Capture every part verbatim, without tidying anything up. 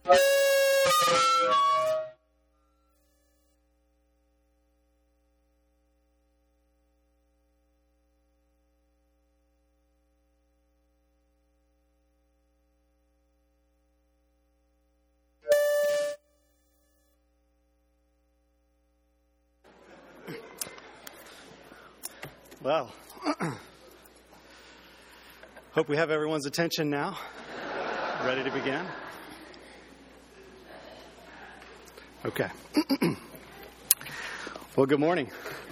Well, hope we have everyone's attention now. Ready to begin? Okay. Well, good morning.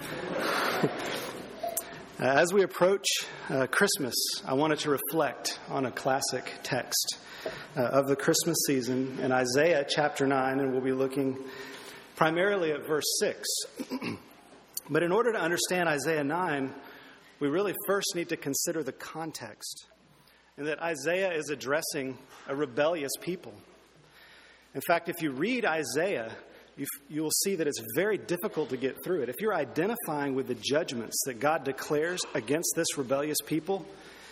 As we approach uh, Christmas, I wanted to reflect on a classic text uh, of the Christmas season in Isaiah chapter nine, and we'll be looking primarily at verse six. But in order to understand Isaiah nine, we really first need to consider the context, and that Isaiah is addressing a rebellious people. In fact, if you read Isaiah, you, you will see that it's very difficult to get through it. If you're identifying with the judgments that God declares against this rebellious people,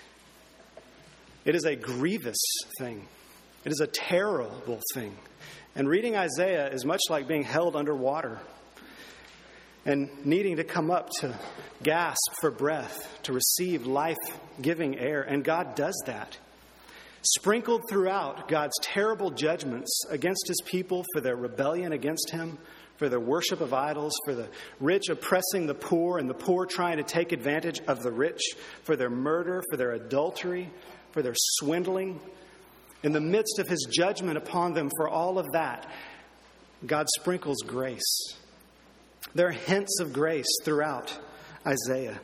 it is a grievous thing. It is a terrible thing. And reading Isaiah is much like being held underwater and needing to come up to gasp for breath, to receive life-giving air. And God does that. Sprinkled throughout God's terrible judgments against his people for their rebellion against him, for their worship of idols, for the rich oppressing the poor and the poor trying to take advantage of the rich, for their murder, for their adultery, for their swindling. In the midst of his judgment upon them for all of that, God sprinkles grace. There are hints of grace throughout Isaiah.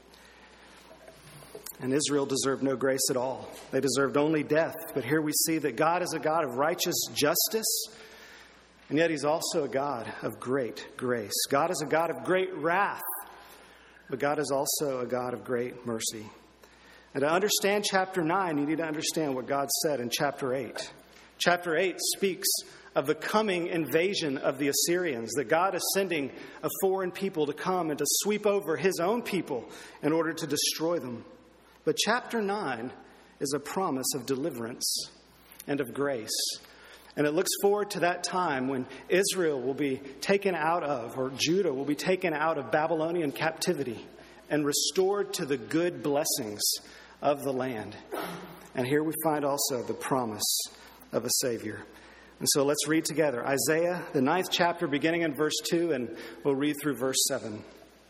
And Israel deserved no grace at all. They deserved only death. But here we see that God is a God of righteous justice, and yet he's also a God of great grace. God is a God of great wrath, but God is also a God of great mercy. And to understand chapter nine, you need to understand what God said in chapter eight. Chapter eight speaks of the coming invasion of the Assyrians, that God is sending a foreign people to come and to sweep over his own people in order to destroy them. But chapter nine is a promise of deliverance and of grace. And it looks forward to that time when Israel will be taken out of, or Judah will be taken out of Babylonian captivity and restored to the good blessings of the land. And here we find also the promise of a Savior. And so let's read together Isaiah, the ninth chapter, beginning in verse two, and we'll read through verse seven.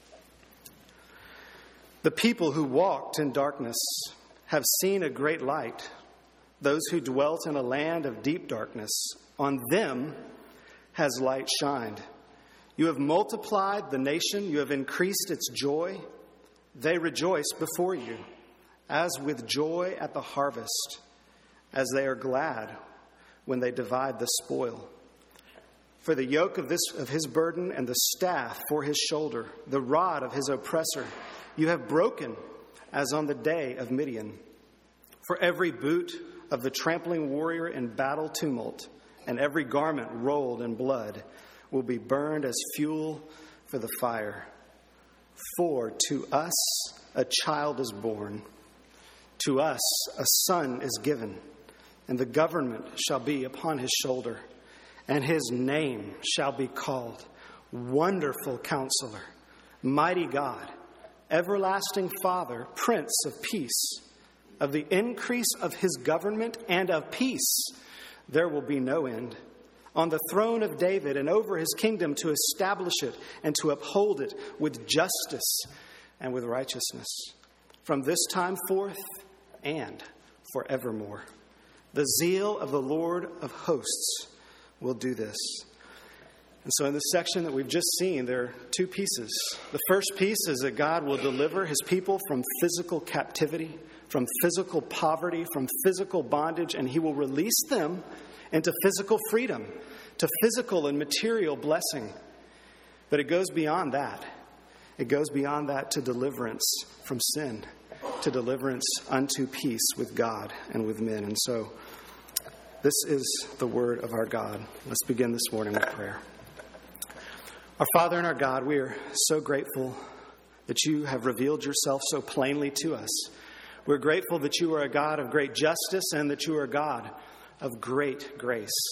The people who walked in darkness have seen a great light. Those who dwelt in a land of deep darkness, on them has light shined. You have multiplied the nation, you have increased its joy. They rejoice before you, as with joy at the harvest, as they are glad when they divide the spoil. For the yoke of this of his burden and the staff for his shoulder, the rod of his oppressor, you have broken as on the day of Midian. For every boot of the trampling warrior in battle tumult, and every garment rolled in blood, will be burned as fuel for the fire. For to us a child is born, to us a son is given, and the government shall be upon his shoulder, and his name shall be called Wonderful Counselor, Mighty God, Everlasting Father, Prince of Peace. Of the increase of his government and of peace there will be no end. On the throne of David and over his kingdom, to establish it and to uphold it with justice and with righteousness, from this time forth and forevermore. The zeal of the Lord of hosts will do this. And so in this section that we've just seen, there are two pieces. The first piece is that God will deliver his people from physical captivity, from physical poverty, from physical bondage, and he will release them into physical freedom, to physical and material blessing. But it goes beyond that. It goes beyond that to deliverance from sin, to deliverance unto peace with God and with men. And so this is the word of our God. Let's begin this morning with prayer. Our Father and our God, we are so grateful that you have revealed yourself so plainly to us. We're grateful that you are a God of great justice and that you are a God of great grace.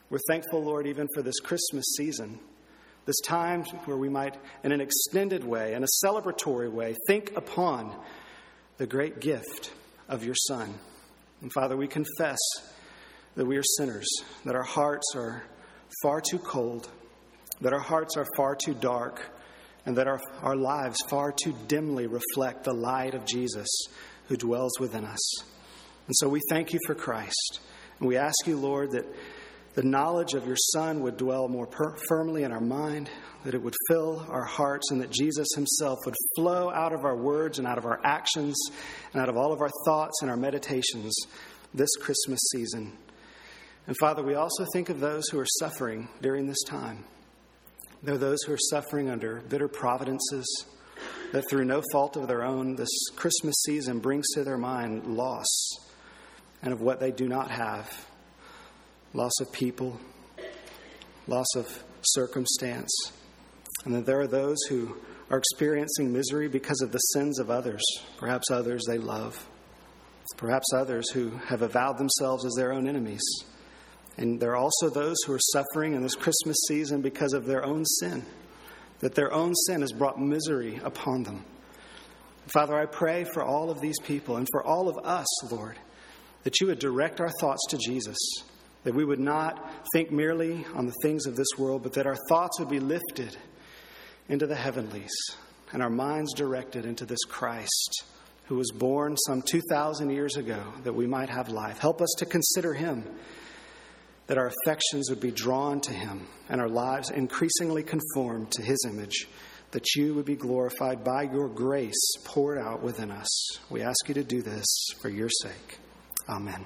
We're thankful, Lord, even for this Christmas season, this time where we might, in an extended way, in a celebratory way, think upon the great gift of your Son. And Father, we confess that we are sinners, that our hearts are far too cold, that our hearts are far too dark, and that our, our lives far too dimly reflect the light of Jesus who dwells within us. And so we thank you for Christ. And we ask you, Lord, that the knowledge of your Son would dwell more per- firmly in our mind, that it would fill our hearts, and that Jesus himself would flow out of our words and out of our actions and out of all of our thoughts and our meditations this Christmas season. And Father, we also think of those who are suffering during this time. There are those who are suffering under bitter providences, that through no fault of their own, this Christmas season brings to their mind loss and of what they do not have. Loss of people, loss of circumstance. And that there are those who are experiencing misery because of the sins of others, perhaps others they love, perhaps others who have avowed themselves as their own enemies. And there are also those who are suffering in this Christmas season because of their own sin, that their own sin has brought misery upon them. Father, I pray for all of these people and for all of us, Lord, that you would direct our thoughts to Jesus, that we would not think merely on the things of this world, but that our thoughts would be lifted into the heavenlies and our minds directed into this Christ who was born some two thousand years ago that we might have life. Help us to consider him, that our affections would be drawn to him and our lives increasingly conformed to his image, that you would be glorified by your grace poured out within us. We ask you to do this for your sake. Amen.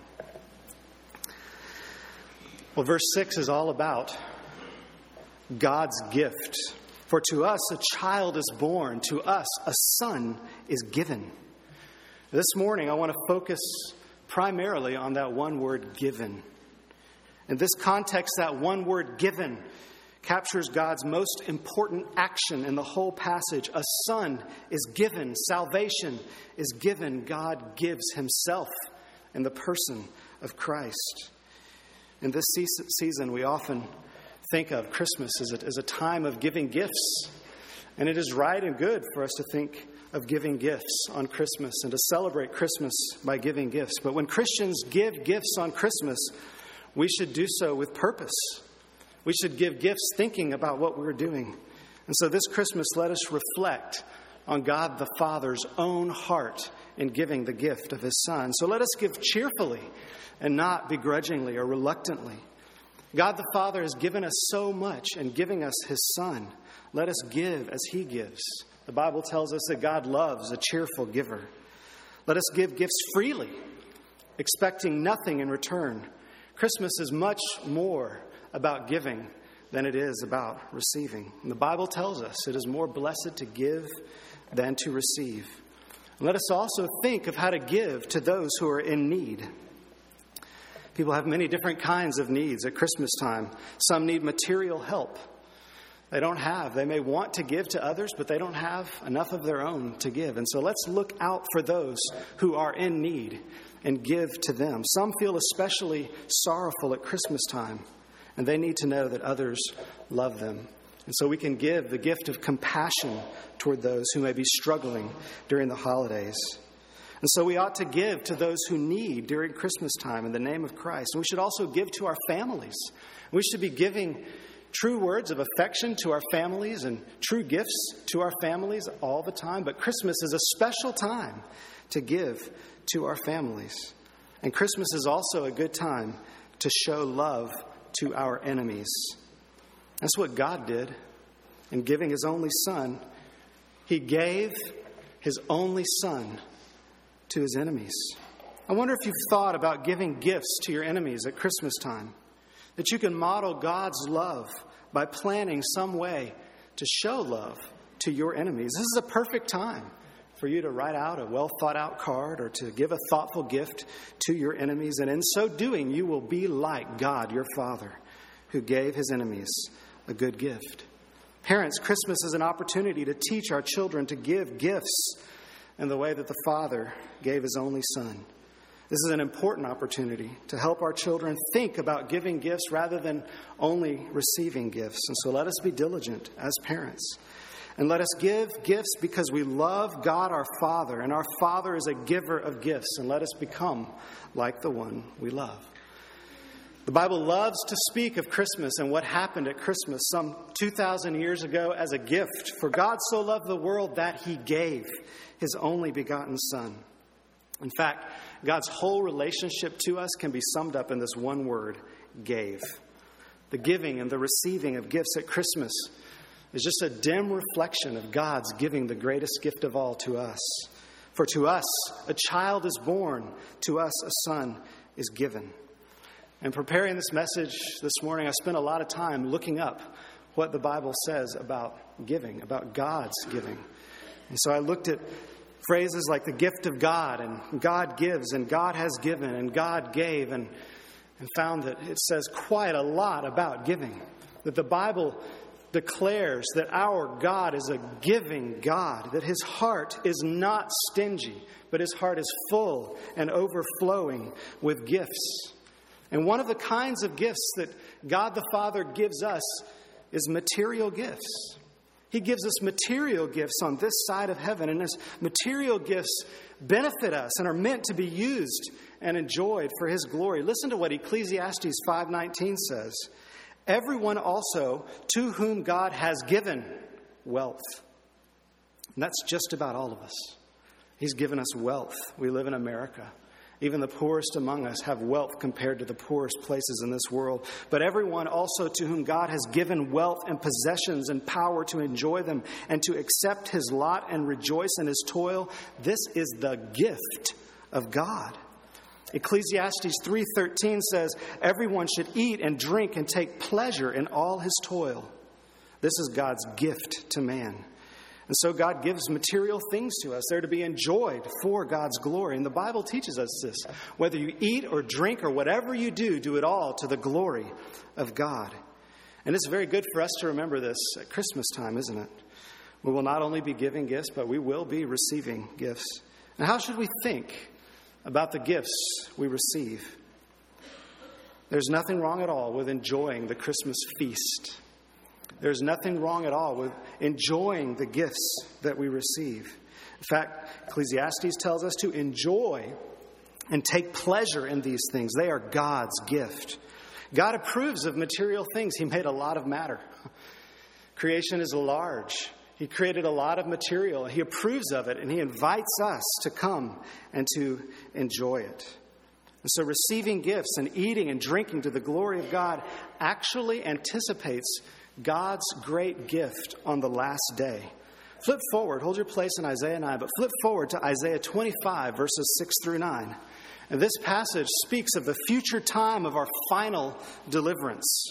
Well, verse six is all about God's gift. For to us a child is born, to us a son is given. This morning I want to focus primarily on that one word, given. In this context, that one word, given, captures God's most important action in the whole passage. A son is given. Salvation is given. God gives himself in the person of Christ. In this season, we often think of Christmas as a, as a time of giving gifts. And it is right and good for us to think of giving gifts on Christmas and to celebrate Christmas by giving gifts. But when Christians give gifts on Christmas, we should do so with purpose. We should give gifts thinking about what we're doing. And so this Christmas, let us reflect on God the Father's own heart in giving the gift of his Son. So let us give cheerfully and not begrudgingly or reluctantly. God the Father has given us so much in giving us his Son. Let us give as he gives. The Bible tells us that God loves a cheerful giver. Let us give gifts freely, expecting nothing in return. Christmas is much more about giving than it is about receiving. And the Bible tells us it is more blessed to give than to receive. And let us also think of how to give to those who are in need. People have many different kinds of needs at Christmas time. Some need material help. They don't have. They may want to give to others, but they don't have enough of their own to give. And so let's look out for those who are in need and give to them. Some feel especially sorrowful at Christmas time, and they need to know that others love them. And so we can give the gift of compassion toward those who may be struggling during the holidays. And so we ought to give to those who need during Christmas time in the name of Christ. And we should also give to our families. We should be giving true words of affection to our families and true gifts to our families all the time. But Christmas is a special time to give to our families. And Christmas is also a good time to show love to our enemies. That's what God did in giving his only Son. He gave his only Son to his enemies. I wonder if you've thought about giving gifts to your enemies at Christmas time. That you can model God's love by planning some way to show love to your enemies. This is a perfect time for you to write out a well-thought-out card or to give a thoughtful gift to your enemies. And in so doing, you will be like God, your Father, who gave his enemies a good gift. Parents, Christmas is an opportunity to teach our children to give gifts in the way that the Father gave his only Son. This is an important opportunity to help our children think about giving gifts rather than only receiving gifts. And so let us be diligent as parents. And let us give gifts because we love God our Father, and our Father is a giver of gifts. And let us become like the one we love. The Bible loves to speak of Christmas and what happened at Christmas some two thousand years ago as a gift. For God so loved the world that he gave his only begotten Son. In fact, God's whole relationship to us can be summed up in this one word, gave. The giving and the receiving of gifts at Christmas is just a dim reflection of God's giving the greatest gift of all to us. For to us, a child is born. To us, a son is given. In preparing this message this morning, I spent a lot of time looking up what the Bible says about giving, about God's giving. And so I looked at phrases like the gift of God, and God gives, and God has given, and God gave, and, and found that it says quite a lot about giving. That the Bible declares that our God is a giving God, that his heart is not stingy, but his heart is full and overflowing with gifts. And one of the kinds of gifts that God the Father gives us is material gifts. He gives us material gifts on this side of heaven, and his material gifts benefit us and are meant to be used and enjoyed for his glory. Listen to what Ecclesiastes five nineteen says. Everyone also to whom God has given wealth. And that's just about all of us. He's given us wealth. We live in America. Even the poorest among us have wealth compared to the poorest places in this world. But everyone also to whom God has given wealth and possessions and power to enjoy them and to accept his lot and rejoice in his toil, this is the gift of God. Ecclesiastes three thirteen says, everyone should eat and drink and take pleasure in all his toil. This is God's gift to man. And so God gives material things to us. They're to be enjoyed for God's glory. And the Bible teaches us this. Whether you eat or drink or whatever you do, do it all to the glory of God. And it's very good for us to remember this at Christmas time, isn't it? We will not only be giving gifts, but we will be receiving gifts. And how should we think about the gifts we receive? There's nothing wrong at all with enjoying the Christmas feast. There's nothing wrong at all with enjoying the gifts that we receive. In fact, Ecclesiastes tells us to enjoy and take pleasure in these things. They are God's gift. God approves of material things. He made a lot of matter. Creation is large. He created a lot of material. He approves of it, and he invites us to come and to enjoy it. And so receiving gifts and eating and drinking to the glory of God actually anticipates God's great gift on the last day. Flip forward, hold your place in Isaiah nine, but flip forward to Isaiah twenty-five, verses six through nine. And this passage speaks of the future time of our final deliverance,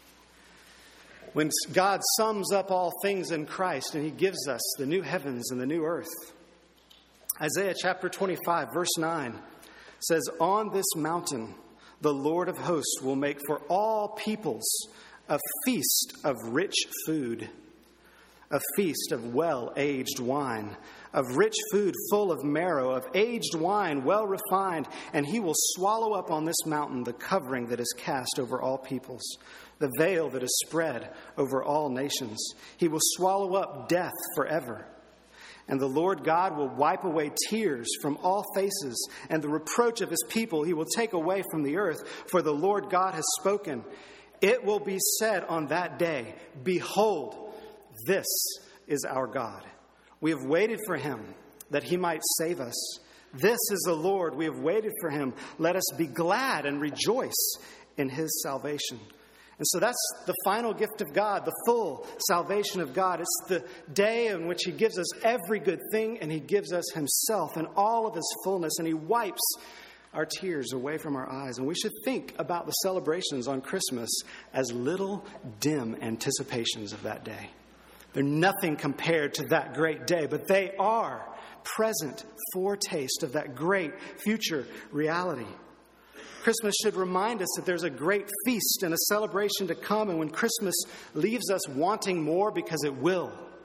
when God sums up all things in Christ and he gives us the new heavens and the new earth. Isaiah chapter twenty-five, verse nine says, on this mountain the Lord of hosts will make for all peoples a feast of rich food, a feast of well-aged wine, of rich food full of marrow, of aged wine well refined, and he will swallow up on this mountain the covering that is cast over all peoples, the veil that is spread over all nations. He will swallow up death forever. And the Lord God will wipe away tears from all faces, and the reproach of his people he will take away from the earth, for the Lord God has spoken. It will be said on that day, behold, this is our God. We have waited for him that he might save us. This is the Lord. We have waited for him. Let us be glad and rejoice in his salvation. And so that's the final gift of God, the full salvation of God. It's the day in which he gives us every good thing, and he gives us himself in all of his fullness, and he wipes our tears away from our eyes. And we should think about the celebrations on Christmas as little dim anticipations of that day. They're nothing compared to that great day, but they are present foretaste of that great future reality. Christmas should remind us that there's a great feast and a celebration to come, and when Christmas leaves us wanting more, because it will,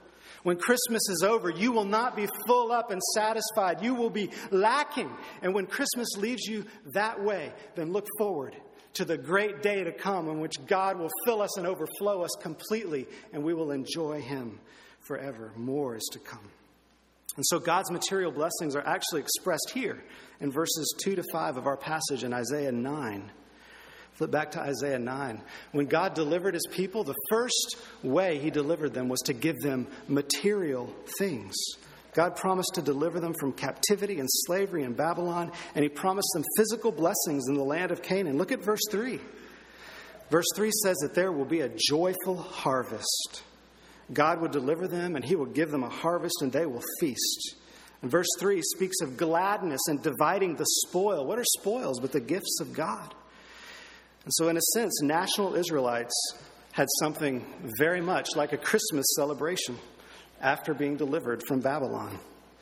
When Christmas is over, you will not be full up and satisfied. You will be lacking. And when Christmas leaves you that way, then look forward to the great day to come in which God will fill us and overflow us completely, and we will enjoy Him forever. More is to come. And so God's material blessings are actually expressed here in verses two to five of our passage in Isaiah nine. Flip back to Isaiah nine. When God delivered His people, the first way He delivered them was to give them material things. God promised to deliver them from captivity and slavery in Babylon, and He promised them physical blessings in the land of Canaan. Look at verse three. Verse three says that there will be a joyful harvest. God will deliver them, and He will give them a harvest, and they will feast. And verse three speaks of gladness and dividing the spoil. What are spoils but the gifts of God? And so in a sense, national Israelites had something very much like a Christmas celebration after being delivered from Babylon.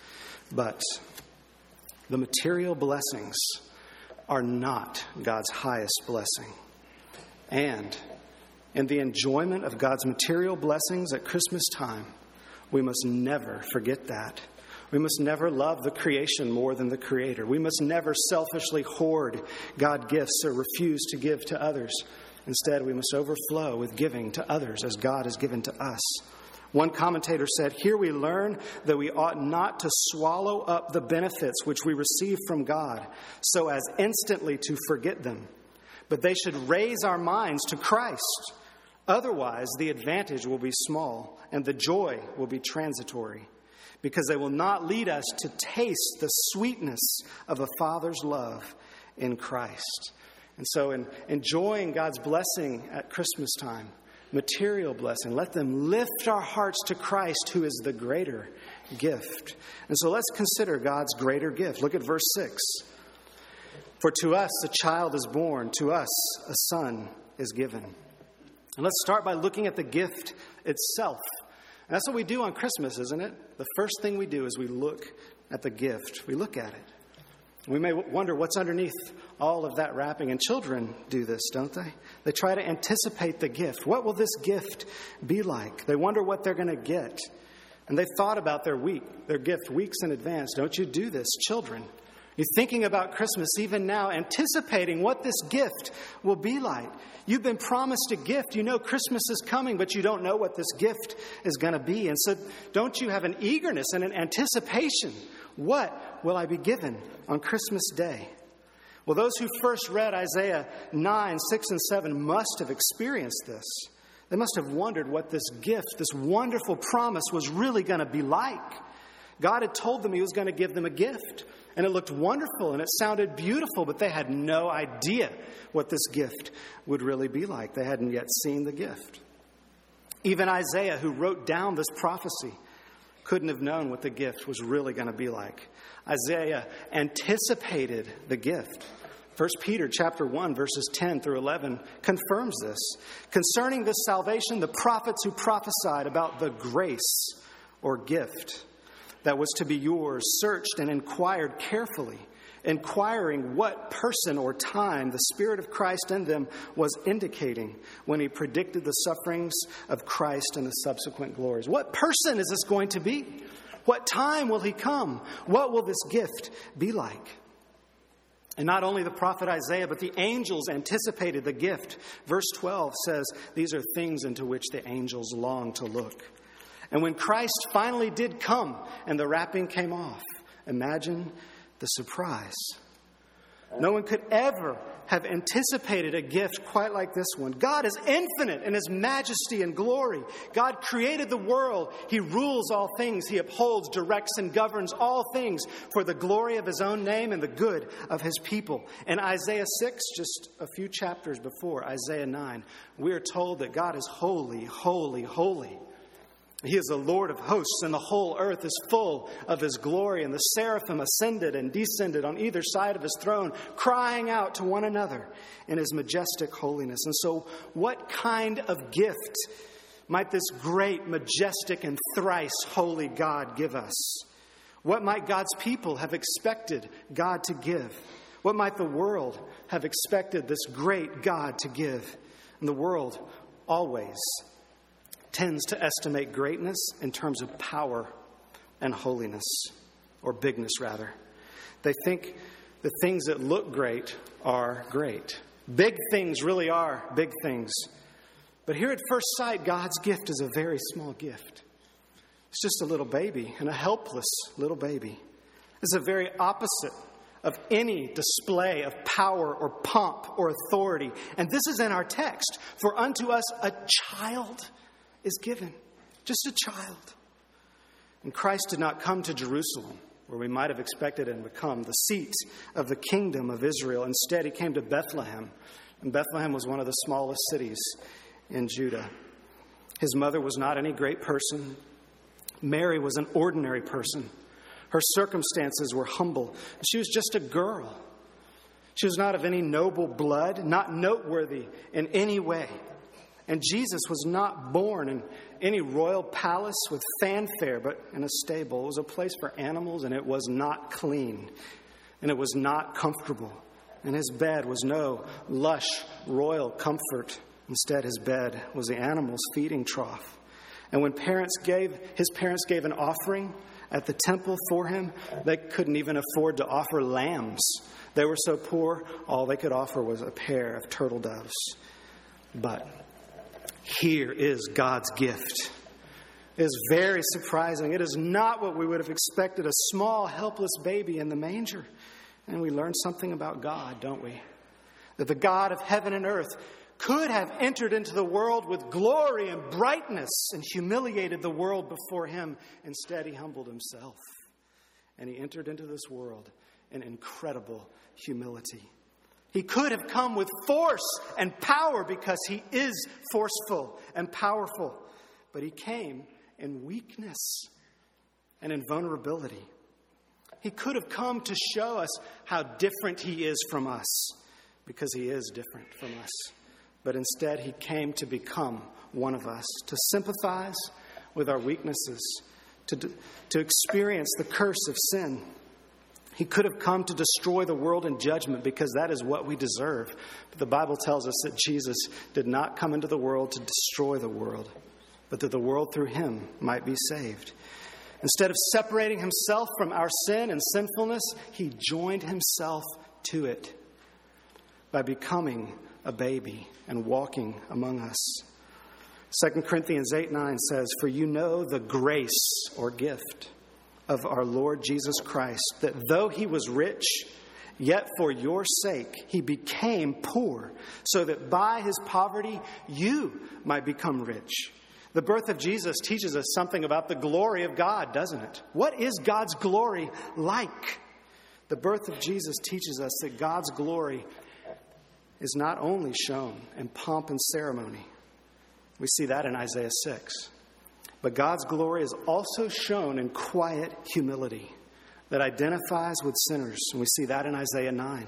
But the material blessings are not God's highest blessing. And in the enjoyment of God's material blessings at Christmas time, we must never forget that. We must never love the creation more than the Creator. We must never selfishly hoard God gifts or refuse to give to others. Instead, we must overflow with giving to others as God has given to us. One commentator said, "Here we learn that we ought not to swallow up the benefits which we receive from God so as instantly to forget them, but they should raise our minds to Christ. Otherwise, the advantage will be small and the joy will be transitory, because they will not lead us to taste the sweetness of a Father's love in Christ." And so in enjoying God's blessing at Christmas time, material blessing, let them lift our hearts to Christ, who is the greater gift. And so let's consider God's greater gift. Look at verse six. "For to us a child is born, to us a son is given." And let's start by looking at the gift itself. And that's what we do on Christmas, isn't it? The first thing we do is we look at the gift. We look at it. We may wonder what's underneath all of that wrapping. And children do this, don't they? They try to anticipate the gift. What will this gift be like? They wonder what they're going to get. And they've thought about their week, their gift weeks in advance. Don't you do this, children? You're thinking about Christmas even now, anticipating what this gift will be like. You've been promised a gift. You know Christmas is coming, but you don't know what this gift is going to be. And so don't you have an eagerness and an anticipation? What will I be given on Christmas Day? Well, those who first read Isaiah nine, six, and seven must have experienced this. They must have wondered what this gift, this wonderful promise, was really going to be like. God had told them He was going to give them a gift. And it looked wonderful and it sounded beautiful, but they had no idea what this gift would really be like. They hadn't yet seen the gift. Even Isaiah, who wrote down this prophecy, couldn't have known what the gift was really going to be like. Isaiah anticipated the gift. First Peter chapter one, verses ten through eleven confirms this. Concerning this salvation, the prophets who prophesied about the grace or gift that was to be yours, searched and inquired carefully, inquiring what person or time the Spirit of Christ in them was indicating when He predicted the sufferings of Christ and the subsequent glories. What person is this going to be? What time will He come? What will this gift be like? And not only the prophet Isaiah, but the angels anticipated the gift. Verse twelve says, these are things into which the angels long to look. And when Christ finally did come and the wrapping came off, imagine the surprise. No one could ever have anticipated a gift quite like this one. God is infinite in His majesty and glory. God created the world. He rules all things. He upholds, directs, and governs all things for the glory of His own name and the good of His people. In Isaiah six, just a few chapters before Isaiah nine, we are told that God is holy, holy, holy. He is the Lord of hosts, and the whole earth is full of His glory. And the seraphim ascended and descended on either side of His throne, crying out to one another in His majestic holiness. And so what kind of gift might this great, majestic, and thrice holy God give us? What might God's people have expected God to give? What might the world have expected this great God to give? And the world always tends to estimate greatness in terms of power and holiness, or bigness rather. They think the things that look great are great. Big things really are big things. But here at first sight, God's gift is a very small gift. It's just a little baby, and a helpless little baby. It's the very opposite of any display of power or pomp or authority. And this is in our text. For unto us a child is given. Just a child. And Christ did not come to Jerusalem, where we might have expected him to become the seat of the kingdom of Israel. Instead, he came to Bethlehem. And Bethlehem was one of the smallest cities in Judah. His mother was not any great person. Mary was an ordinary person. Her circumstances were humble. She was just a girl. She was not of any noble blood, not noteworthy in any way. And Jesus was not born in any royal palace with fanfare, but in a stable. It was a place for animals, and it was not clean, and it was not comfortable. And his bed was no lush royal comfort. Instead, his bed was the animal's feeding trough. And when parents gave, his parents gave an offering at the temple for him, they couldn't even afford to offer lambs. They were so poor, all they could offer was a pair of turtle doves. But here is God's gift. It is very surprising. It is not what we would have expected, a small, helpless baby in the manger. And we learn something about God, don't we? That the God of heaven and earth could have entered into the world with glory and brightness and humiliated the world before him. Instead, he humbled himself. And he entered into this world in incredible humility. He could have come with force and power because he is forceful and powerful. But he came in weakness and in vulnerability. He could have come to show us how different he is from us, because he is different from us. But instead, he came to become one of us, to sympathize with our weaknesses, to, to experience the curse of sin. He could have come to destroy the world in judgment, because that is what we deserve. But the Bible tells us that Jesus did not come into the world to destroy the world, but that the world through him might be saved. Instead of separating himself from our sin and sinfulness, he joined himself to it by becoming a baby and walking among us. Second Corinthians eight nine says, "For you know the grace or gift of our Lord Jesus Christ, that though he was rich, yet for your sake he became poor, so that by his poverty you might become rich." The birth of Jesus teaches us something about the glory of God, doesn't it? What is God's glory like? The birth of Jesus teaches us that God's glory is not only shown in pomp and ceremony. We see that in Isaiah six. But God's glory is also shown in quiet humility that identifies with sinners. And we see that in Isaiah nine.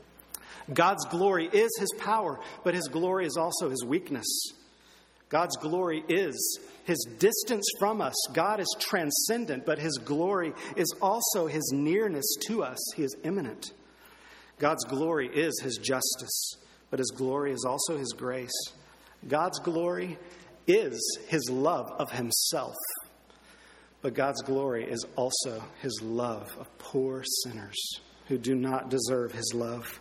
God's glory is his power, but his glory is also his weakness. God's glory is his distance from us. God is transcendent, but his glory is also his nearness to us. He is immanent. God's glory is his justice, but his glory is also his grace. God's glory is his love of himself, but God's glory is also his love of poor sinners who do not deserve his love.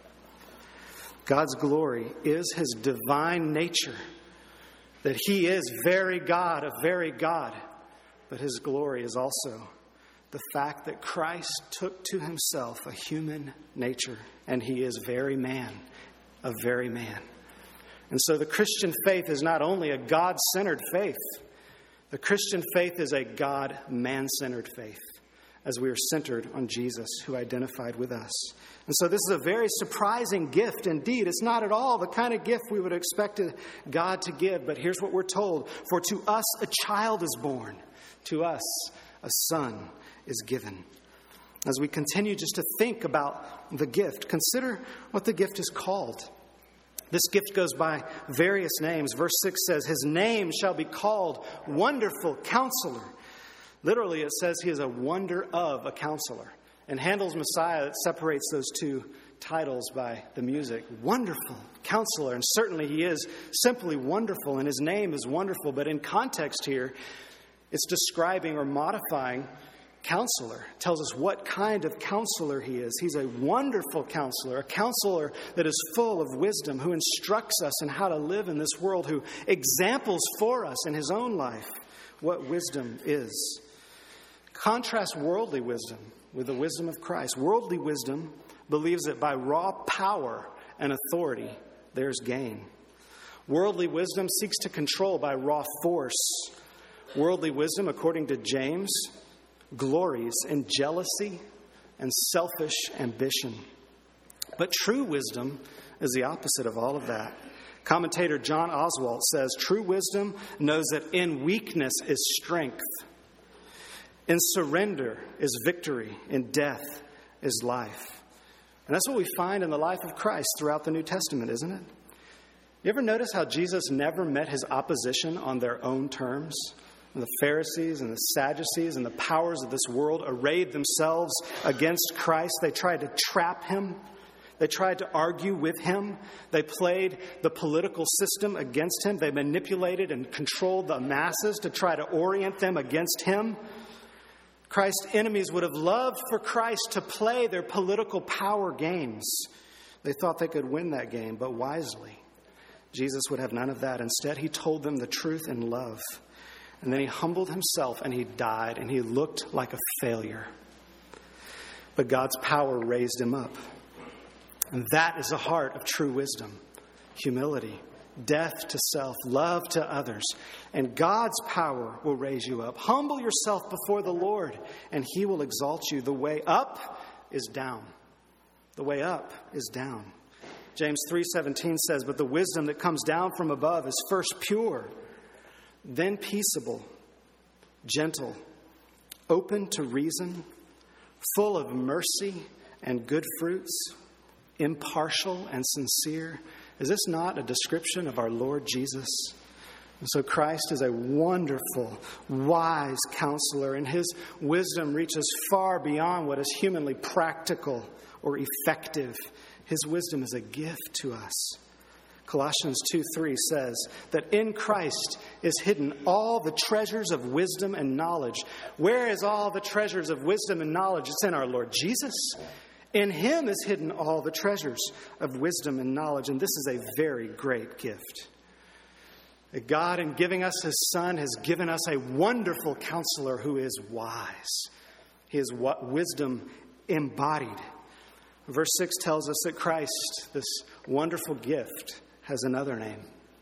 God's glory is his divine nature, that he is very God of very God, but his glory is also the fact that Christ took to himself a human nature, and he is very man of very man. And so the Christian faith is not only a God-centered faith, the Christian faith is a God-man-centered faith, as we are centered on Jesus, who identified with us. And so this is a very surprising gift indeed. It's not at all the kind of gift we would have expected God to give, but here's what we're told. For to us a child is born, to us a son is given. As we continue just to think about the gift, consider what the gift is called. This gift goes by various names. Verse six says, his name shall be called Wonderful Counselor. Literally, it says he is a wonder of a counselor. And Handel's Messiah, that separates those two titles by the music. Wonderful Counselor, and certainly he is simply wonderful, and his name is wonderful, but in context here, it's describing or modifying Counselor. It tells us what kind of counselor he is. He's a wonderful counselor, a counselor that is full of wisdom, who instructs us in how to live in this world, who examples for us in his own life what wisdom is. Contrast worldly wisdom with the wisdom of Christ. Worldly wisdom believes that by raw power and authority, there's gain. Worldly wisdom seeks to control by raw force. Worldly wisdom, according to James, glories in jealousy and selfish ambition. But true wisdom is the opposite of all of that. Commentator John Oswalt says, true wisdom knows that in weakness is strength, in surrender is victory, in death is life. And that's what we find in the life of Christ throughout the New Testament, isn't it? You ever notice how Jesus never met his opposition on their own terms? And the Pharisees and the Sadducees and the powers of this world arrayed themselves against Christ. They tried to trap him. They tried to argue with him. They played the political system against him. They manipulated and controlled the masses to try to orient them against him. Christ's enemies would have loved for Christ to play their political power games. They thought they could win that game, but wisely. Jesus would have none of that. Instead, he told them the truth in love. And then he humbled himself and he died, and he looked like a failure. But God's power raised him up. And that is the heart of true wisdom. Humility, death to self, love to others. And God's power will raise you up. Humble yourself before the Lord, and he will exalt you. The way up is down. The way up is down. James three seventeen says, but the wisdom that comes down from above is first pure, then peaceable, gentle, open to reason, full of mercy and good fruits, impartial and sincere. Is this not a description of our Lord Jesus? And so Christ is a wonderful, wise counselor, and his wisdom reaches far beyond what is humanly practical or effective. His wisdom is a gift to us. Colossians two three says that in Christ is hidden all the treasures of wisdom and knowledge. Where is all the treasures of wisdom and knowledge? It's in our Lord Jesus. In him is hidden all the treasures of wisdom and knowledge. And this is a very great gift. God, in giving us his Son, has given us a wonderful counselor who is wise. He is what wisdom embodied. Verse six tells us that Christ, this wonderful gift, has another name.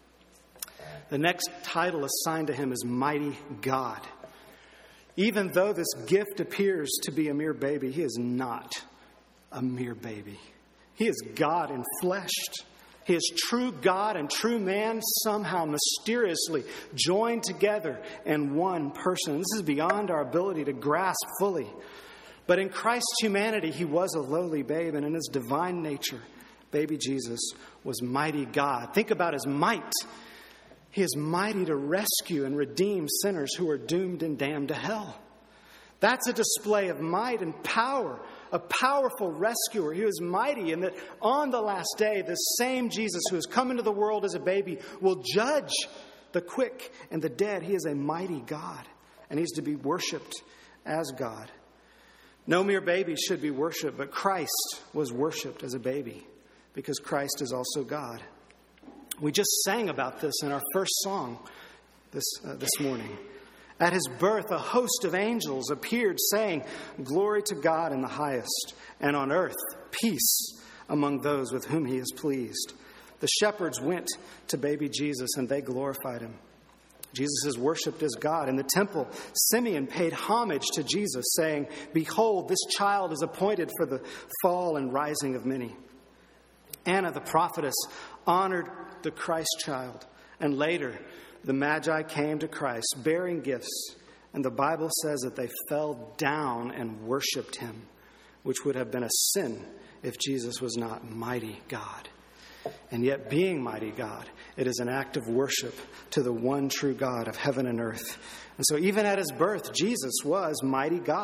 The next title assigned to him is Mighty God. Even though this gift appears to be a mere baby, he is not a mere baby. He is God enfleshed. He is true God and true man, somehow mysteriously joined together in one person. This is beyond our ability to grasp fully. But in Christ's humanity, he was a lowly babe, and in his divine nature, baby Jesus was mighty God. Think about his might. He is mighty to rescue and redeem sinners who are doomed and damned to hell. That's a display of might and power, a powerful rescuer. He was mighty in that on the last day, the same Jesus who has come into the world as a baby will judge the quick and the dead. He is a mighty God, and he's to be worshipped as God. No mere baby should be worshipped, but Christ was worshipped as a baby because Christ is also God. We just sang about this in our first song this, uh, this morning. At his birth, a host of angels appeared saying, "Glory to God in the highest, and on earth peace among those with whom he is pleased." The shepherds went to baby Jesus, and they glorified him. Jesus is worshipped as God. In the temple, Simeon paid homage to Jesus, saying, "Behold, this child is appointed for the fall and rising of many." Anna, the prophetess, honored the Christ child, and later the Magi came to Christ bearing gifts, and the Bible says that they fell down and worshipped him, which would have been a sin if Jesus was not mighty God. And yet, being mighty God, it is an act of worship to the one true God of heaven and earth. And so even at his birth, Jesus was mighty God.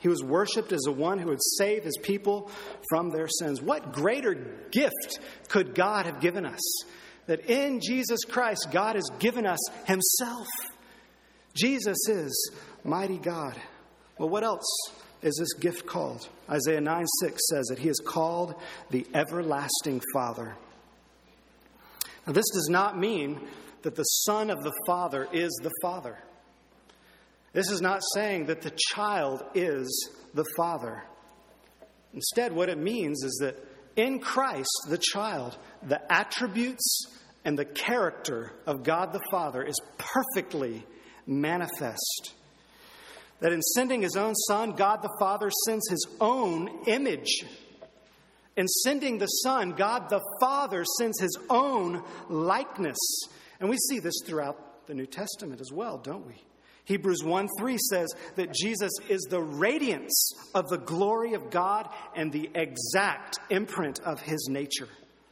He was worshipped as the one who would save his people from their sins. What greater gift could God have given us? That in Jesus Christ, God has given us himself. Jesus is mighty God. Well, what else is this gift called? Isaiah nine six says that he is called the everlasting Father. Now, this does not mean that the Son of the Father is the Father. This is not saying that the child is the Father. Instead, what it means is that in Christ, the child, the attributes and the character of God the Father is perfectly manifest. That in sending his own Son, God the Father sends his own image. In sending the Son, God the Father sends his own likeness. And we see this throughout the New Testament as well, don't we? Hebrews one three says that Jesus is the radiance of the glory of God and the exact imprint of his nature.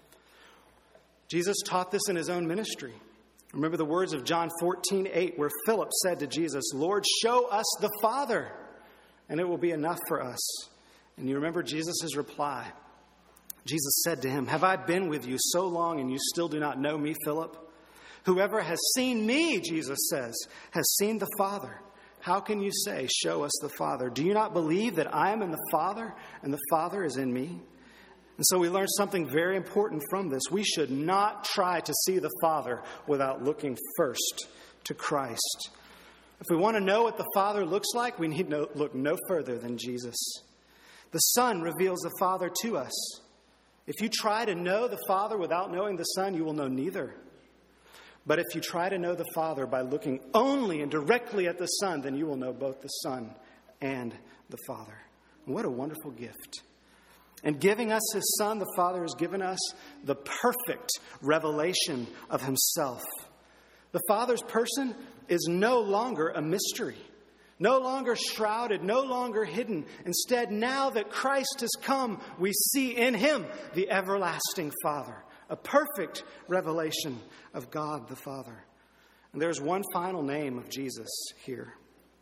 Jesus taught this in his own ministry. Remember the words of John fourteen eight, where Philip said to Jesus, "Lord, show us the Father, and it will be enough for us." And you remember Jesus' reply. Jesus said to him, "Have I been with you so long and you still do not know me, Philip? Whoever has seen me," Jesus says, "has seen the Father. How can you say, 'Show us the Father'? Do you not believe that I am in the Father and the Father is in me?" And so we learn something very important from this. We should not try to see the Father without looking first to Christ. If we want to know what the Father looks like, we need to look no further than Jesus. The Son reveals the Father to us. If you try to know the Father without knowing the Son, you will know neither. But if you try to know the Father by looking only and directly at the Son, then you will know both the Son and the Father. And what a wonderful gift. And giving us his Son, the Father has given us the perfect revelation of himself. The Father's person is no longer a mystery, no longer shrouded, no longer hidden. Instead, now that Christ has come, we see in him the everlasting Father, a perfect revelation of God the Father. And there's one final name of Jesus here.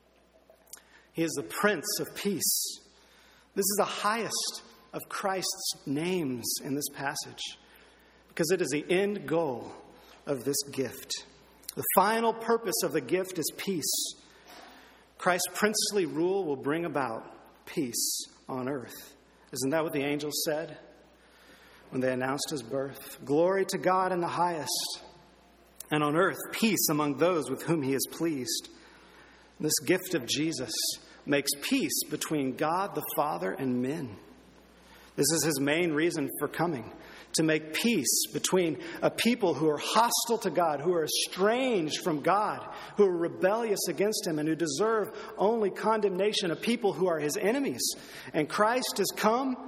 He is the Prince of Peace. This is the highest of Christ's names in this passage, because it is the end goal of this gift. The final purpose of the gift is peace. Christ's princely rule will bring about peace on earth. Isn't that what the angels said when they announced his birth? Glory to God in the highest, and on earth peace among those with whom he is pleased. This gift of Jesus makes peace between God the Father and men. This is his main reason for coming, to make peace between a people who are hostile to God, who are estranged from God, who are rebellious against him, and who deserve only condemnation, a people who are his enemies. And Christ has come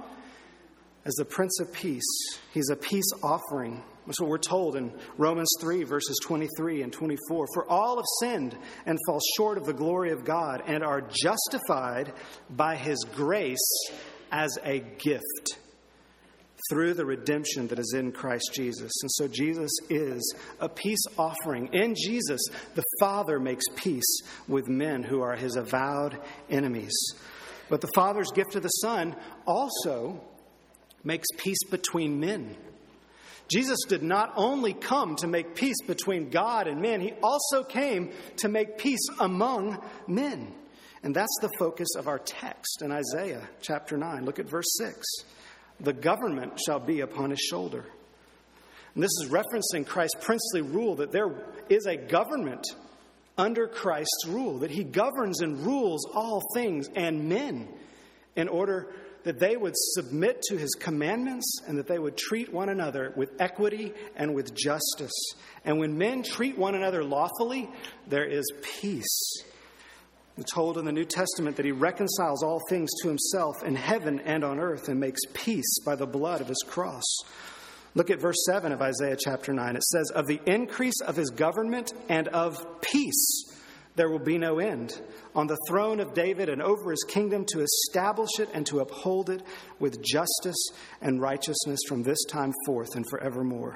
as the Prince of Peace. He's a peace offering. That's what we're told in Romans three, verses twenty-three and twenty-four. For all have sinned and fall short of the glory of God and are justified by his grace as a gift through the redemption that is in Christ Jesus. And so Jesus is a peace offering. In Jesus, the Father makes peace with men who are his avowed enemies. But the Father's gift to the Son also makes peace between men. Jesus did not only come to make peace between God and men, he also came to make peace among men. And that's the focus of our text in Isaiah chapter nine. Look at verse six. The government shall be upon his shoulder. And this is referencing Christ's princely rule, that there is a government under Christ's rule, that he governs and rules all things and men in order that they would submit to his commandments and that they would treat one another with equity and with justice. And when men treat one another lawfully, there is peace. We're told in the New Testament that he reconciles all things to himself in heaven and on earth and makes peace by the blood of his cross. Look at verse seven of Isaiah chapter nine. It says, of the increase of his government and of peace there will be no end on the throne of David and over his kingdom, to establish it and to uphold it with justice and righteousness from this time forth and forevermore.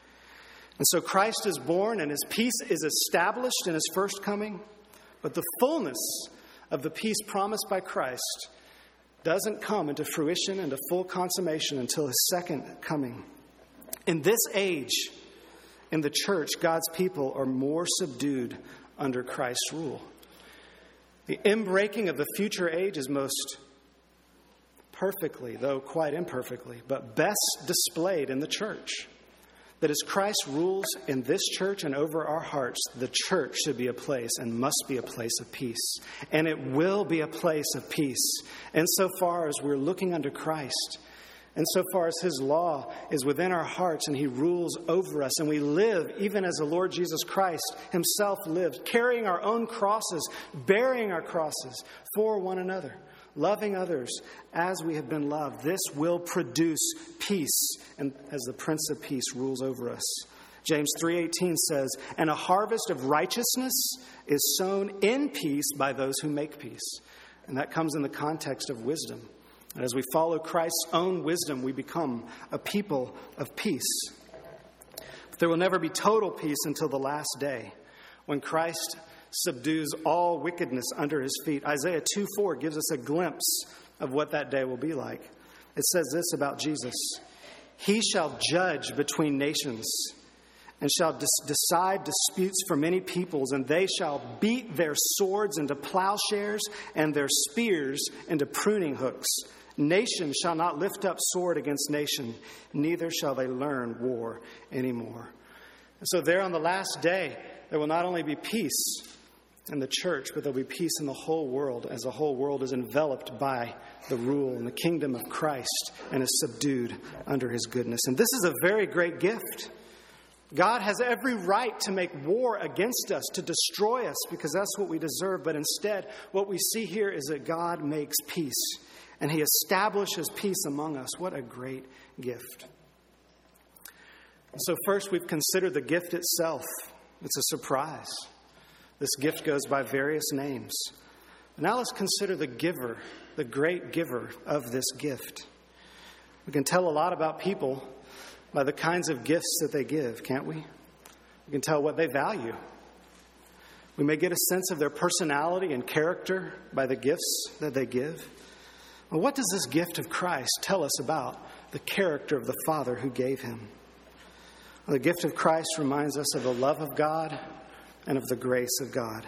And so Christ is born and his peace is established in his first coming. But the fullness of the peace promised by Christ doesn't come into fruition and to full consummation until his second coming. In this age, in the church, God's people are more subdued under Christ's rule. The inbreaking of the future age is most perfectly, though quite imperfectly, but best displayed in the church. That as Christ rules in this church and over our hearts, the church should be a place and must be a place of peace. And it will be a place of peace insofar as we're looking unto Christ, insofar as his law is within our hearts and he rules over us. And we live even as the Lord Jesus Christ himself lived, carrying our own crosses, bearing our crosses for one another, loving others as we have been loved. This will produce peace, and as the Prince of Peace rules over us. James three eighteen says, "And a harvest of righteousness is sown in peace by those who make peace." And that comes in the context of wisdom. And as we follow Christ's own wisdom, we become a people of peace. But there will never be total peace until the last day, when Christ subdues all wickedness under his feet. Isaiah two four gives us a glimpse of what that day will be like. It says this about Jesus: "He shall judge between nations and shall dis- decide disputes for many peoples, and they shall beat their swords into plowshares and their spears into pruning hooks. Nation shall not lift up sword against nation, neither shall they learn war anymore." And so there on the last day, there will not only be peace in the church, but there'll be peace in the whole world, as the whole world is enveloped by the rule and the kingdom of Christ and is subdued under his goodness. And this is a very great gift. God has every right to make war against us, to destroy us, because that's what we deserve. But instead, what we see here is that God makes peace, and he establishes peace among us. What a great gift. So first, we've considered the gift itself. It's a surprise. This gift goes by various names. Now let's consider the giver, the great giver of this gift. We can tell a lot about people by the kinds of gifts that they give, can't we? We can tell what they value. We may get a sense of their personality and character by the gifts that they give. Well, what does this gift of Christ tell us about the character of the Father who gave him? Well, the gift of Christ reminds us of the love of God and of the grace of God.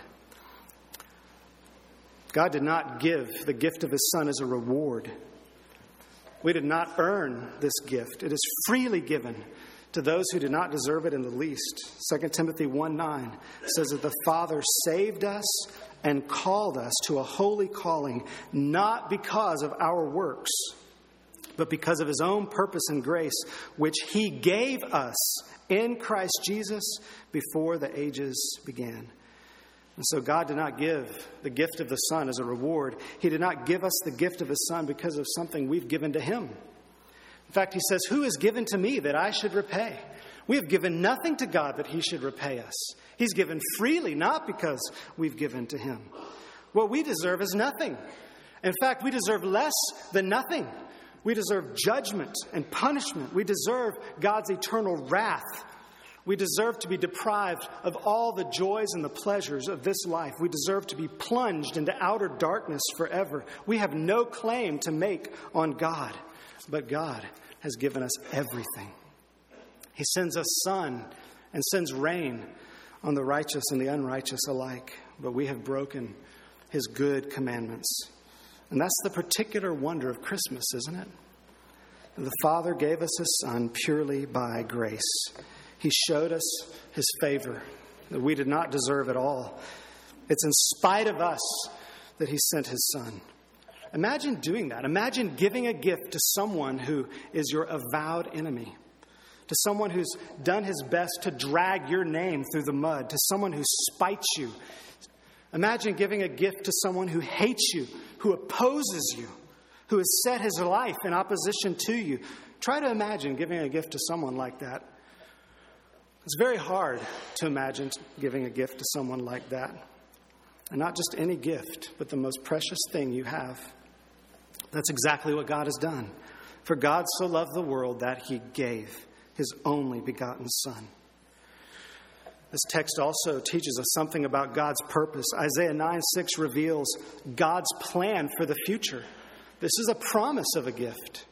God did not give the gift of his Son as a reward. We did not earn this gift. It is freely given to those who did not deserve it in the least. Second Timothy one nine says that the Father saved us and called us to a holy calling, not because of our works, but because of his own purpose and grace, which he gave us in Christ Jesus before the ages began. And so God did not give the gift of the Son as a reward. He did not give us the gift of his Son because of something we've given to him. In fact, he says, "Who is given to me that I should repay?" We have given nothing to God that he should repay us. He's given freely, not because we've given to him. What we deserve is nothing. In fact, we deserve less than nothing. We deserve judgment and punishment. We deserve God's eternal wrath. We deserve to be deprived of all the joys and the pleasures of this life. We deserve to be plunged into outer darkness forever. We have no claim to make on God, but God has given us everything. He sends us sun and sends rain on the righteous and the unrighteous alike, but we have broken his good commandments. And that's the particular wonder of Christmas, isn't it? The Father gave us his Son purely by grace. He showed us his favor that we did not deserve at all. It's in spite of us that he sent his Son. Imagine doing that. Imagine giving a gift to someone who is your avowed enemy, to someone who's done his best to drag your name through the mud, to someone who spites you. Imagine giving a gift to someone who hates you, who opposes you, who has set his life in opposition to you. Try to imagine giving a gift to someone like that. It's very hard to imagine giving a gift to someone like that. And not just any gift, but the most precious thing you have. That's exactly what God has done. For God so loved the world that he gave his only begotten Son. This text also teaches us something about God's purpose. Isaiah nine six reveals God's plan for the future. This is a promise of a gift.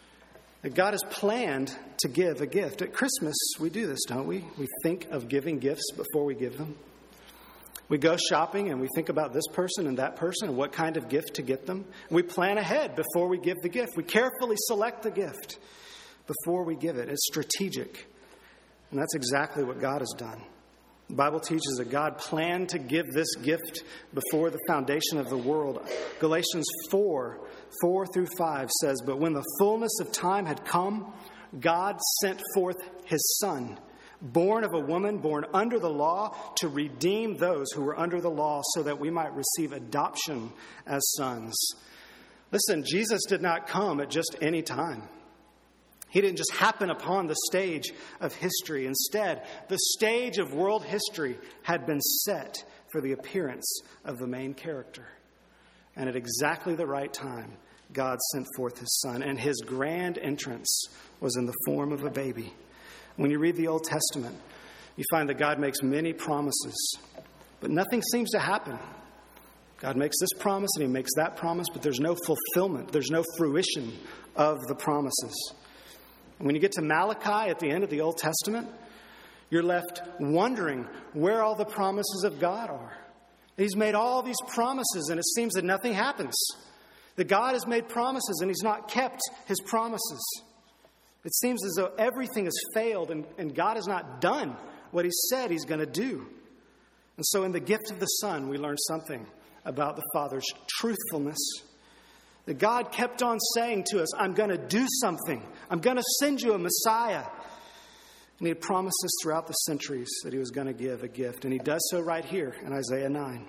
That God has planned to give a gift. At Christmas, we do this, don't we? We think of giving gifts before we give them. We go shopping and we think about this person and that person and what kind of gift to get them. We plan ahead before we give the gift. We carefully select the gift before we give it. It's strategic. And that's exactly what God has done. The Bible teaches that God planned to give this gift before the foundation of the world. Galatians four, four through five says, "But when the fullness of time had come, God sent forth his Son, born of a woman, born under the law, to redeem those who were under the law so that we might receive adoption as sons." Listen, Jesus did not come at just any time. He didn't just happen upon the stage of history. Instead, the stage of world history had been set for the appearance of the main character. And at exactly the right time, God sent forth his Son, and his grand entrance was in the form of a baby. When you read the Old Testament, you find that God makes many promises, but nothing seems to happen. God makes this promise and he makes that promise, but there's no fulfillment. There's no fruition of the promises. When you get to Malachi at the end of the Old Testament, you're left wondering where all the promises of God are. He's made all these promises, and it seems that nothing happens. That God has made promises, and he's not kept his promises. It seems as though everything has failed, and, and God has not done what he said he's going to do. And so in the gift of the Son, we learn something about the Father's truthfulness. That God kept on saying to us, I'm going to do something. I'm going to send you a Messiah. And he had promised us throughout the centuries that he was going to give a gift. And he does so right here in Isaiah nine.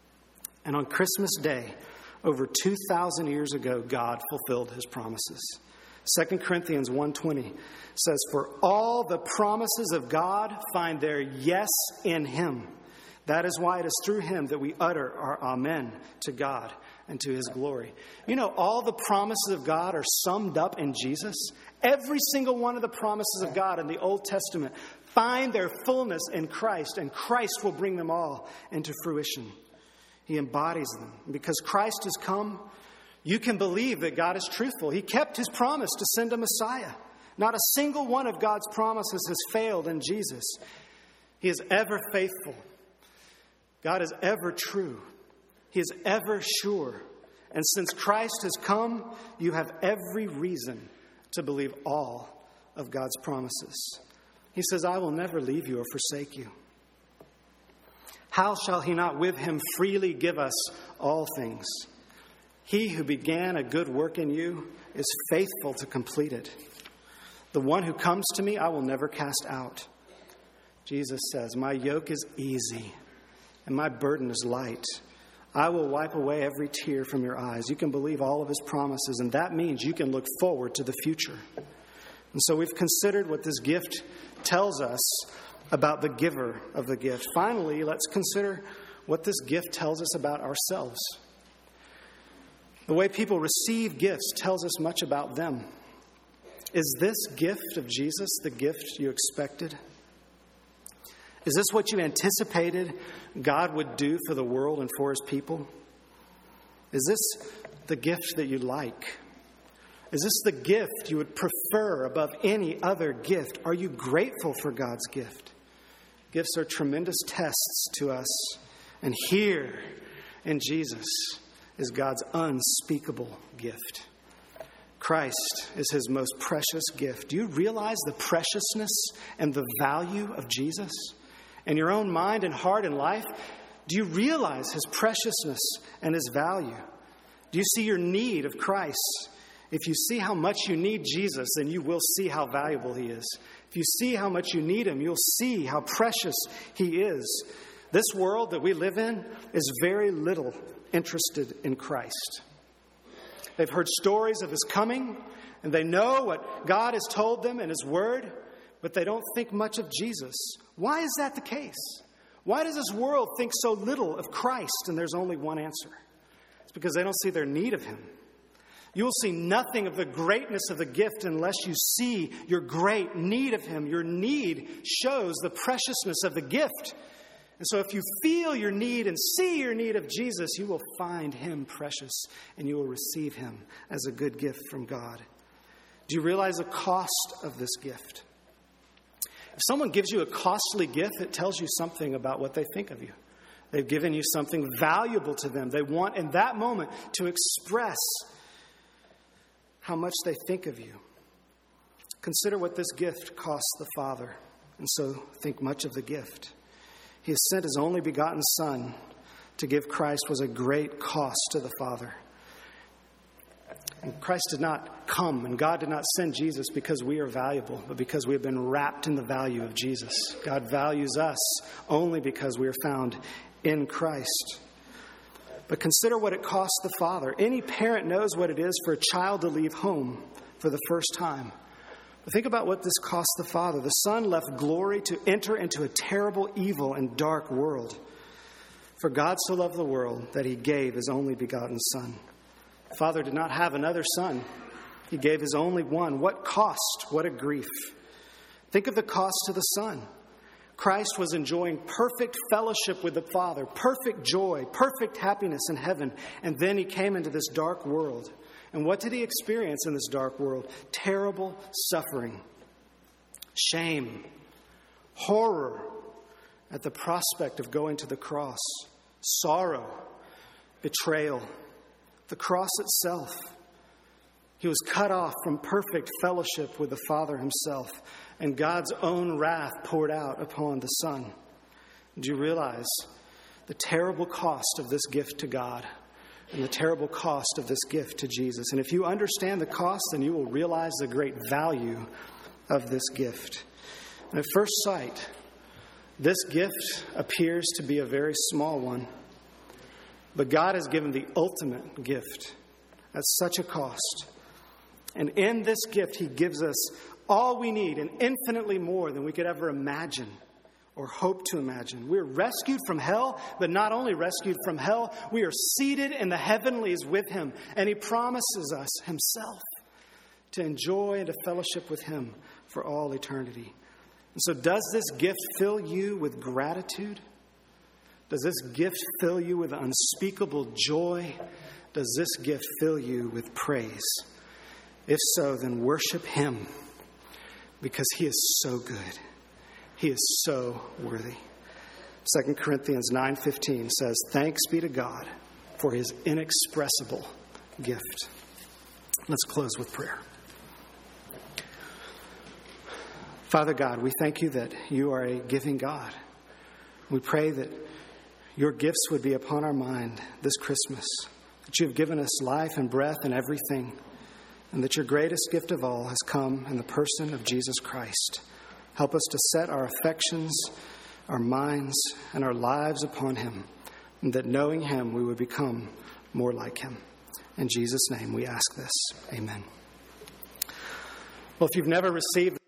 And on Christmas Day, over two thousand years ago, God fulfilled his promises. Second Corinthians one twenty says, "For all the promises of God find their yes in him. That is why it is through him that we utter our amen to God and to his glory." You know, all the promises of God are summed up in Jesus. Every single one of the promises of God in the Old Testament find their fullness in Christ, and Christ will bring them all into fruition. He embodies them. And because Christ has come, you can believe that God is truthful. He kept his promise to send a Messiah. Not a single one of God's promises has failed in Jesus. He is ever faithful. God is ever true. He is ever sure. And since Christ has come, you have every reason to believe all of God's promises. He says, I will never leave you or forsake you. How shall he not with him freely give us all things? He who began a good work in you is faithful to complete it. The one who comes to me, I will never cast out. Jesus says, my yoke is easy and my burden is light. I will wipe away every tear from your eyes. You can believe all of his promises, and that means you can look forward to the future. And so we've considered what this gift tells us about the giver of the gift. Finally, let's consider what this gift tells us about ourselves. The way people receive gifts tells us much about them. Is this gift of Jesus the gift you expected? Is this what you anticipated God would do for the world and for his people? Is this the gift that you like? Is this the gift you would prefer above any other gift? Are you grateful for God's gift? Gifts are tremendous tests to us. And here in Jesus is God's unspeakable gift. Christ is his most precious gift. Do you realize the preciousness and the value of Jesus? In your own mind and heart and life, do you realize his preciousness and his value? Do you see your need of Christ? If you see how much you need Jesus, then you will see how valuable he is. If you see how much you need him, you'll see how precious he is. This world that we live in is very little interested in Christ. They've heard stories of his coming, and they know what God has told them in his word, but they don't think much of Jesus. Why is that the case? Why does this world think so little of Christ? And there's only one answer. It's because they don't see their need of him. You will see nothing of the greatness of the gift unless you see your great need of him. Your need shows the preciousness of the gift. And so if you feel your need and see your need of Jesus, you will find him precious and you will receive him as a good gift from God. Do you realize the cost of this gift? If someone gives you a costly gift, it tells you something about what they think of you. They've given you something valuable to them. They want in that moment to express how much they think of you. Consider what this gift costs the Father, and so think much of the gift. He has sent his only begotten Son to give Christ was a great cost to the Father. And Christ did not come, and God did not send Jesus because we are valuable, but because we have been wrapped in the value of Jesus. God values us only because we are found in Christ. But consider what it costs the Father. Any parent knows what it is for a child to leave home for the first time. But think about what this cost the Father. The Son left glory to enter into a terrible, evil, and dark world. For God so loved the world that he gave his only begotten Son. The Father did not have another son. He gave his only one. What cost? What a grief. Think of the cost to the Son. Christ was enjoying perfect fellowship with the Father, perfect joy, perfect happiness in heaven. And then he came into this dark world. And what did he experience in this dark world? Terrible suffering, shame, horror at the prospect of going to the cross, sorrow, betrayal, the cross itself. He was cut off from perfect fellowship with the Father himself, and God's own wrath poured out upon the Son. Do you realize the terrible cost of this gift to God and the terrible cost of this gift to Jesus? And if you understand the cost, then you will realize the great value of this gift. And at first sight, this gift appears to be a very small one. But God has given the ultimate gift at such a cost. And in this gift, he gives us all we need and infinitely more than we could ever imagine or hope to imagine. We're rescued from hell, but not only rescued from hell, we are seated in the heavenlies with him. And he promises us himself to enjoy and to fellowship with him for all eternity. And so does this gift fill you with gratitude? Does this gift fill you with unspeakable joy? Does this gift fill you with praise? If so, then worship him, because he is so good. He is so worthy. Second Corinthians nine fifteen says, "Thanks be to God for his inexpressible gift." Let's close with prayer. Father God, we thank you that you are a giving God. We pray that your gifts would be upon our mind this Christmas, that you have given us life and breath and everything, and that your greatest gift of all has come in the person of Jesus Christ. Help us to set our affections, our minds, and our lives upon him, and that knowing him, we would become more like him. In Jesus' name we ask this. Amen. Well, if you've never received